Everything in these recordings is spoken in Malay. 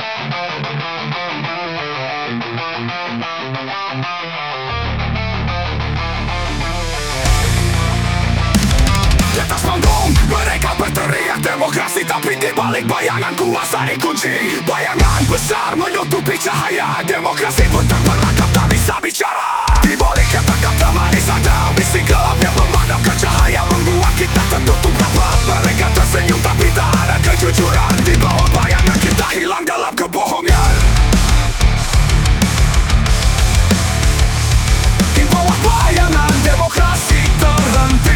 Di atas panggung mereka berteriak demokrasi, tapi di balik bayangan kuasa dikunci. Bayangan besar menutupi cahaya, demokrasi pun terperangkap tak bisa bicara. Di balik kata-kata manis ada misi gelap yang memadamkan cahaya, membuat kita tertutup rapat. Mereka tersenyum tapi tak ada kejujuran. Di bawah bayangan kita hilang dalam kebohongan. Di bawah bayangan demokrasi terhenti.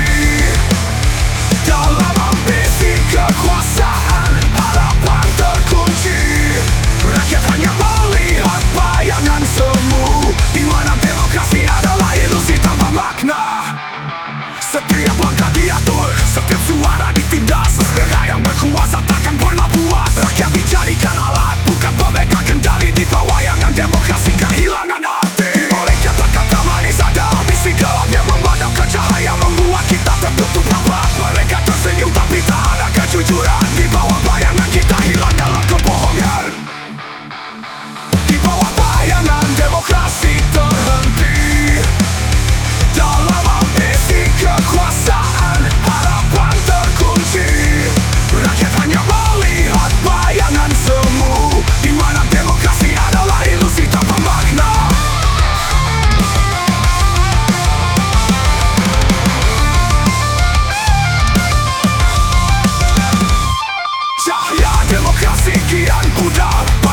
Dalam ambisi kekuasaan, harapan terkunci. Rakyat hanya melihat bayangan semu, di mana demokrasi adalah ilusi tanpa makna. Setiap langkah diatur, setiap suara ditindas. Mereka yang berkuasa takkan pernah puas. Rakyat dijadikan alat, bukan pemegang kendali. Di bawah bayangan demokrasi kehilangan arti. Oleh kata-kata manis ada ambisi gelap yang memadamkan cahaya, membuat kita tertutup rapat. Mereka tersenyum tapi tak ada kejujuran. Di bawah bayangan kita hilang dalam kebohongan. Di bawah bayangan demokrasi terhenti. Dalam ambisi kekuasaan, harapan terkunci. Rakyat hanya melihat bayangan semu, di mana demokrasi adalah ilusi tanpa makna. Cahaya demokrasi kian pudar.